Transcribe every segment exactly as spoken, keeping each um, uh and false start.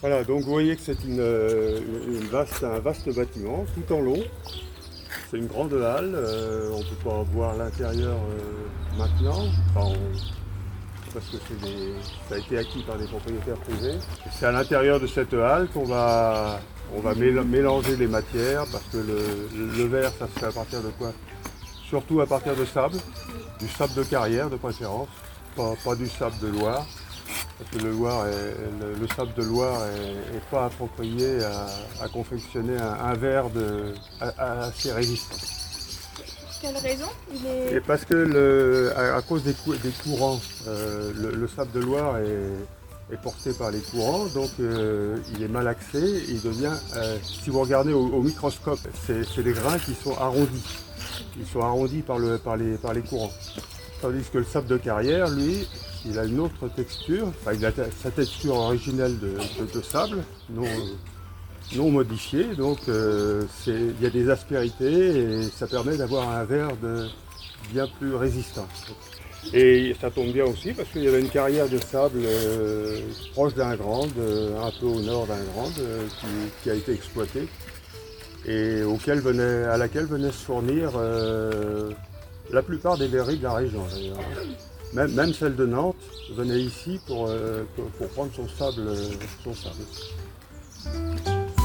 Voilà, donc vous voyez que c'est une, euh, une vaste, un vaste bâtiment, tout en long. C'est une grande halle, euh, on ne peut pas voir l'intérieur euh, maintenant, enfin, on- parce que c'est des- ça a été acquis par des propriétaires privés. Et c'est à l'intérieur de cette halle qu'on va, on va mél- mélanger les matières, parce que le, le verre, ça se fait à partir de quoi? Surtout à partir de sable, du sable de carrière de préférence, pas, pas du sable de Loire. Parce que le, Loire est- le, le sable de Loire n'est pas approprié à, à confectionner un, un verre de, à- à- assez résistant. Quelle raison? Il est... Et parce que le, à, à cause des, cou- des courants, euh, le, le sable de Loire est, est porté par les courants, donc euh, il est malaxé, il devient, euh, si vous regardez au, au microscope, c'est c'est des grains qui sont arrondis. Ils sont arrondis par, le, par, les, par les courants. Tandis que le sable de carrière, lui, il a une autre texture, enfin, il a sa texture originelle de, de- de sable, non, non modifiée, donc euh, c'est- il y a des aspérités et ça permet d'avoir un verre de, bien plus résistant. Et ça tombe bien aussi parce qu'il y avait une carrière de sable euh, proche d'Ingrande, euh, un peu au nord d'Ingrande, euh, qui, qui a été exploitée et auquel venait, à laquelle venaient se fournir euh, la plupart des verreries de la région d'ailleurs. Même, même celle de Nantes venait ici pour, euh, pour, pour prendre son sable, euh, son sable.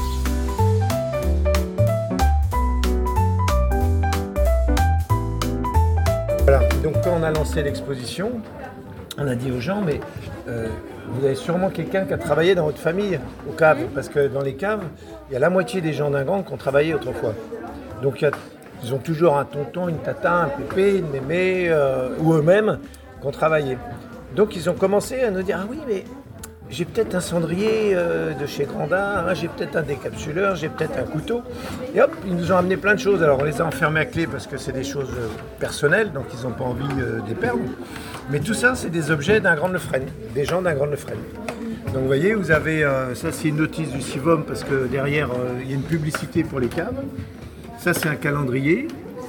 Voilà, donc quand on a lancé l'exposition, on a dit aux gens, mais euh, vous avez sûrement quelqu'un qui a travaillé dans votre famille aux caves, parce que dans les caves, il y a la moitié des gens d'Ingrande qui ont travaillé autrefois. Donc il y a- ils ont toujours un tonton, une tata, un pépé, une mémé, euh, ou eux-mêmes qui ont travaillé. Donc ils ont commencé à nous dire, ah oui, mais j'ai peut-être un cendrier euh, de chez Grandin, hein, j'ai peut-être un décapsuleur, j'ai peut-être un couteau. Et hop, ils nous ont amené plein de choses. Alors on les a enfermés à clé parce que c'est des choses euh, personnelles, donc ils n'ont pas envie euh, de les perdre. Mais tout ça, c'est des objets d'un Grand Lefresne, des gens d'un Grand Lefresne. Donc vous voyez, vous avez, euh, ça c'est une notice du Sivom parce que derrière, euh, il y a une publicité pour les caves. Ça c'est un calendrier.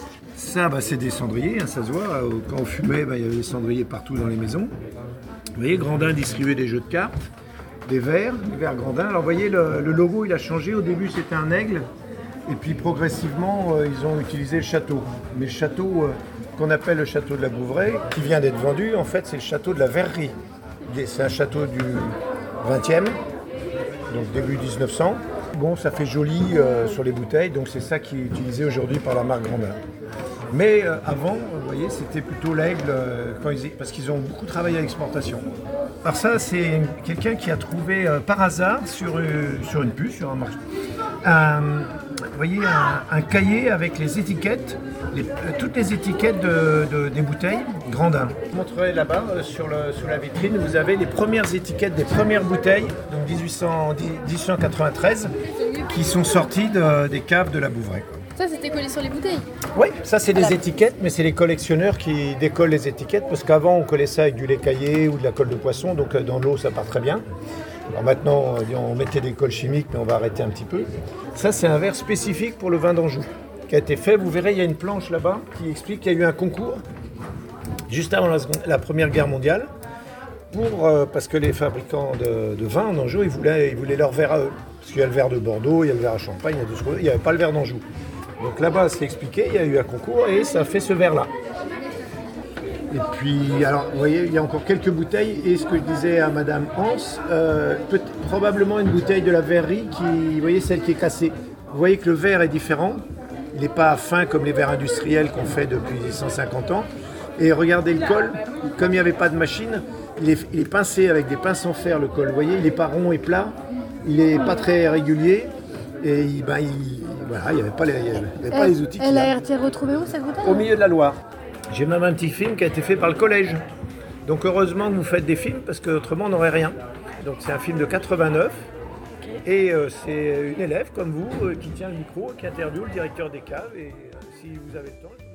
Ça, bah, c'est des cendriers, hein, ça se voit. Euh, Quand on fumait, bah, il y avait des cendriers partout dans les maisons. Vous voyez, Grandin distribuait des jeux de cartes, des verres, des verres Grandin. Alors vous voyez, le, le logo il a changé. Au début c'était un aigle, et puis progressivement euh, ils ont utilisé le château. Mais le château euh, qu'on appelle le château de la Bouvraie, qui vient d'être vendu, en fait c'est le château de la Verrerie. C'est un château du vingtième, donc début dix-neuf cents. Bon, ça fait joli euh, sur les bouteilles, donc c'est ça qui est utilisé aujourd'hui par la marque Grandin. Mais euh, avant, vous voyez, c'était plutôt l'aigle, euh, quand ils- parce qu'ils ont beaucoup travaillé à l'exportation. Alors ça, c'est quelqu'un qui a trouvé euh, par hasard sur, euh, sur une puce, sur un marché, un, vous voyez, un, un cahier avec les étiquettes, les- euh, toutes les étiquettes de, de- des bouteilles Grandin. Je vous montrerai là-bas, euh, sur, le, sur la vitrine, vous avez les premières étiquettes des premières bouteilles, donc dix-huit cents, dix-huit cent quatre-vingt-treize, qui sont sorties de- des caves de la Bouvraie, quoi. Ça, c'était collé sur les bouteilles. Oui, ça c'est des étiquettes, mais c'est les collectionneurs qui décollent les étiquettes, parce qu'avant on collait ça avec du lait caillé ou de la colle de poisson, donc euh, dans l'eau ça part très bien. Alors maintenant euh, on mettait des colles chimiques, mais on va arrêter un petit peu. Ça c'est un verre spécifique pour le vin d'Anjou, qui a été fait. Vous verrez, il y a une planche là-bas qui explique qu'il y a eu un concours, juste avant la, seconde- la Première Guerre mondiale, pour, euh, parce que les fabricants de, de vin en Anjou, ils voulaient, ils voulaient leur verre à eux. Parce qu'il y a le verre de Bordeaux, il y a le verre à Champagne, il y a tout ce qu'on veut, il n'y avait pas le verre d'Anjou. Donc là-bas, c'est expliqué, il y a eu un concours et ça fait ce verre-là. Et puis, alors, vous voyez, il y a encore quelques bouteilles. Et ce que je disais à Madame Hans, euh, peut- probablement une bouteille de la verrerie, qui, vous voyez, celle qui est cassée. Vous voyez que le verre est différent. Il n'est pas fin comme les verres industriels qu'on fait depuis cent cinquante ans. Et regardez le col, comme il n'y avait pas de machine, il est, il est pincé avec des pinces en fer, le col. Vous voyez, il n'est pas rond et plat, il n'est pas très régulier. Et il, ben, il- voilà, il n'y avait pas les, il y avait- il y avait pas les outils qu'il Elle a. a été retrouvée où cette bouteille? Au milieu de la Loire. J'ai même un petit film qui a été fait par le collège. Donc heureusement que vous faites des films, parce qu'autrement on n'aurait rien. Donc c'est un film de quatre-vingt-neuf. Et euh, c'est une élève comme vous euh, qui tient le micro, qui interviewe le directeur des caves. Et euh, si vous avez le temps,